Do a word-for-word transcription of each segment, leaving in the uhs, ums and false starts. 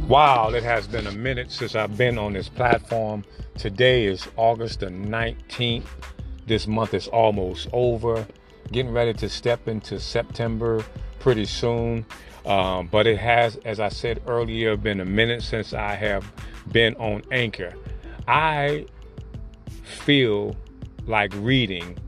Wow, it has been a minute since I've been on this platform. Today is August the nineteenth. This month is almost over. Getting ready to step into September pretty soon. Um, but it has, as I said earlier, been a minute since I have been on Anchor. I feel like reading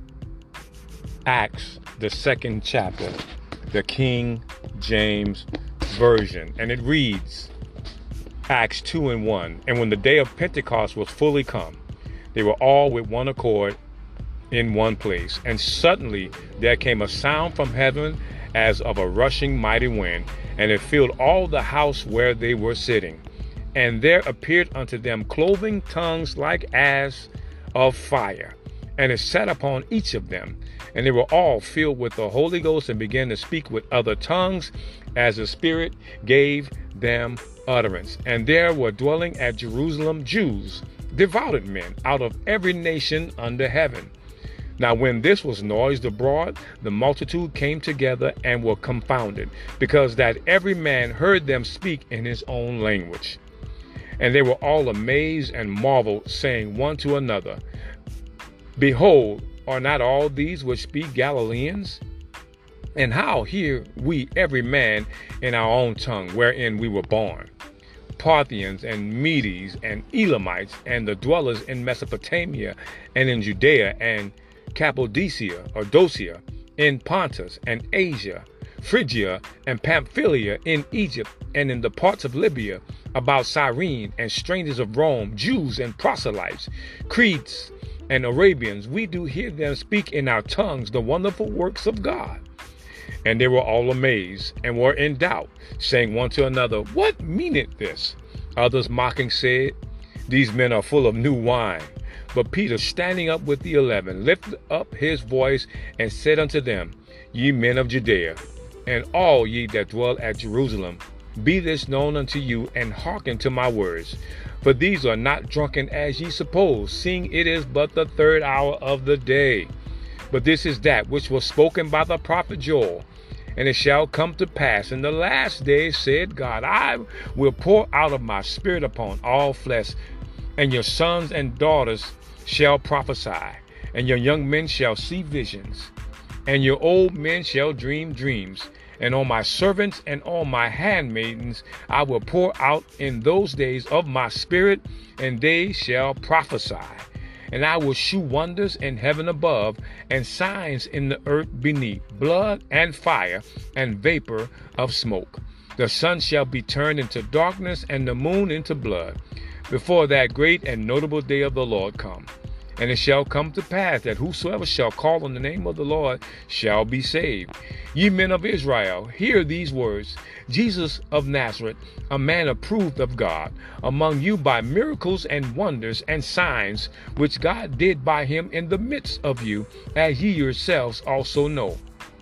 Acts, the second chapter, the King James Version. And it reads, Acts two and one. And when the day of Pentecost was fully come, they were all with one accord in one place. And suddenly there came a sound from heaven as of a rushing mighty wind, and it filled all the house where they were sitting. And there appeared unto them cloven tongues like as of fire, and it sat upon each of them. And they were all filled with the Holy Ghost, and began to speak with other tongues as the Spirit gave them utterance. And there were dwelling at Jerusalem Jews, devout men, out of every nation under heaven. Now when this was noised abroad, the multitude came together and were confounded, because that every man heard them speak in his own language. And they were all amazed and marveled, saying one to another, Behold, are not all these which speak Galileans? And how hear we every man in our own tongue wherein we were born? Parthians and Medes and Elamites and the dwellers in Mesopotamia and in Judea and Cappadocia or Docia, in Pontus and Asia, Phrygia and Pamphylia, in Egypt and in the parts of Libya about Cyrene, and strangers of Rome, Jews and proselytes, Cretes and Arabians, we do hear them speak in our tongues the wonderful works of God. And they were all amazed and were in doubt, saying one to another, What meaneth this? Others mocking said, These men are full of new wine. But Peter, standing up with the eleven, lifted up his voice and said unto them, Ye men of Judea, and all ye that dwell at Jerusalem, be this known unto you, and hearken to my words. For these are not drunken as ye suppose, seeing it is but the third hour of the day. But this is that which was spoken by the prophet Joel. And it shall come to pass in the last days, said God, I will pour out of my spirit upon all flesh, and your sons and daughters shall prophesy, and your young men shall see visions, and your old men shall dream dreams. And on my servants and on my handmaidens I will pour out in those days of my spirit, and they shall prophesy. And I will shew wonders in heaven above, and signs in the earth beneath, blood and fire and vapor of smoke. The sun shall be turned into darkness, and the moon into blood, before that great and notable day of the Lord come. And it shall come to pass that whosoever shall call on the name of the Lord shall be saved. Ye men of Israel, hear these words. Jesus of Nazareth, a man approved of God among you by miracles and wonders and signs, which God did by him in the midst of you, as ye yourselves also know.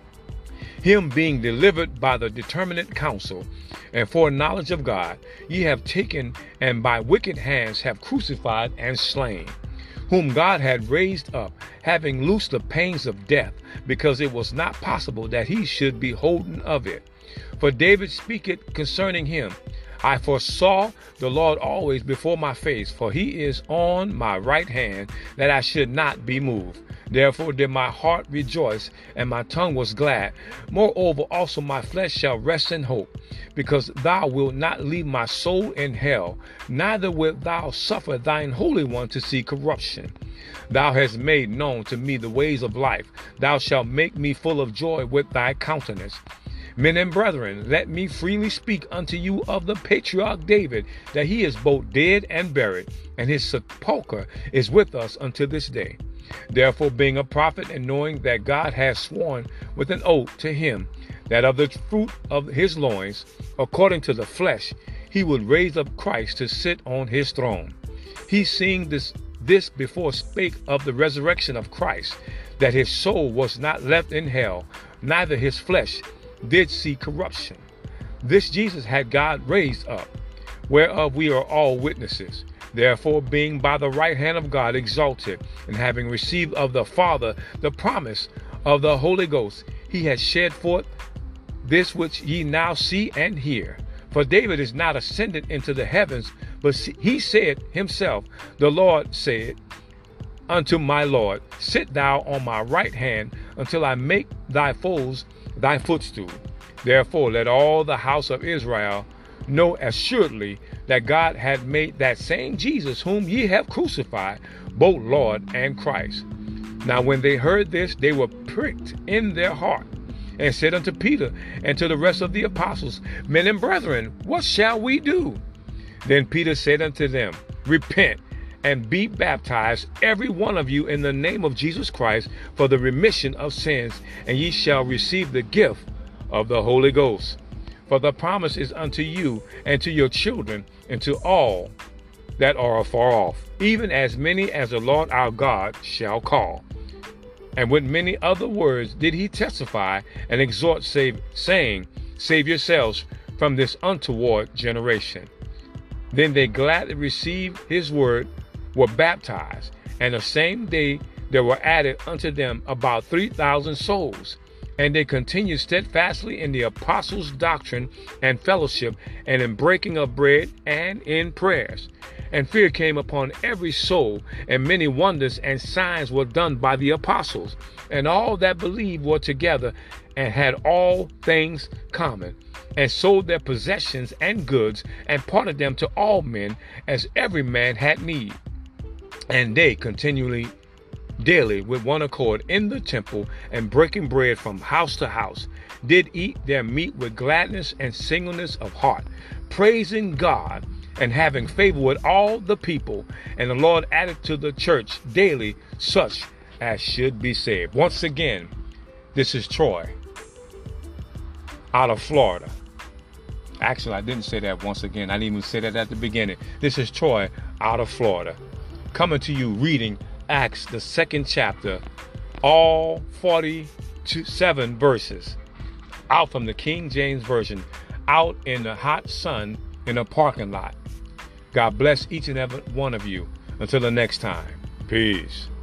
Him being delivered by the determinate counsel and foreknowledge of God, ye have taken and by wicked hands have crucified and slain, whom God had raised up, having loosed the pains of death, because it was not possible that he should be holden of it. For David speaketh concerning him, I foresaw the Lord always before my face, for he is on my right hand, that I should not be moved. Therefore did my heart rejoice, and my tongue was glad. Moreover also my flesh shall rest in hope, because thou wilt not leave my soul in hell, neither wilt thou suffer thine Holy One to see corruption. Thou hast made known to me the ways of life. Thou shalt make me full of joy with thy countenance. Men and brethren, let me freely speak unto you of the patriarch David, that he is both dead and buried, and his sepulchre is with us unto this day. Therefore, being a prophet, and knowing that God has sworn with an oath to him, that of the fruit of his loins, according to the flesh, he would raise up Christ to sit on his throne. He seeing this, this before spake of the resurrection of Christ, that his soul was not left in hell, neither his flesh did see corruption. This Jesus had God raised up, whereof we are all witnesses. Therefore, being by the right hand of God exalted, and having received of the Father the promise of the Holy Ghost, he has shed forth this which ye now see and hear. For David is not ascended into the heavens, but he said himself, the Lord said unto my Lord, sit thou on my right hand until I make thy foes thy footstool. Therefore let all the house of Israel know assuredly that God had made that same Jesus whom ye have crucified, both Lord and Christ. Now when they heard this, they were pricked in their heart, and said unto Peter and to the rest of the apostles, Men and brethren, what shall we do? Then Peter said unto them, Repent, and be baptized, every one of you, in the name of Jesus Christ, for the remission of sins, and ye shall receive the gift of the Holy Ghost. For the promise is unto you, and to your children, and to all that are afar off, even as many as the Lord our God shall call. And with many other words did he testify and exhort, save, saying, Save yourselves from this untoward generation. Then they gladly received his word, were baptized, and the same day there were added unto them about three thousand souls. And they continued steadfastly in the apostles' doctrine and fellowship, and in breaking of bread, and in prayers. And fear came upon every soul, and many wonders and signs were done by the apostles. And all that believed were together, and had all things common, and sold their possessions and goods, and parted them to all men, as every man had need. And they continually daily with one accord in the temple, and breaking bread from house to house, did eat their meat with gladness and singleness of heart, praising God, and having favor with all the people. And the Lord added to the church daily such as should be saved. Once again, this is Troy out of Florida. Actually, I didn't say that once again. I didn't even say that at the beginning. This is Troy out of Florida, coming to you reading Acts, the second chapter, all forty-seven verses, out from the King James Version, out in the hot sun in a parking lot. God bless each and every one of you. Until the next time, peace.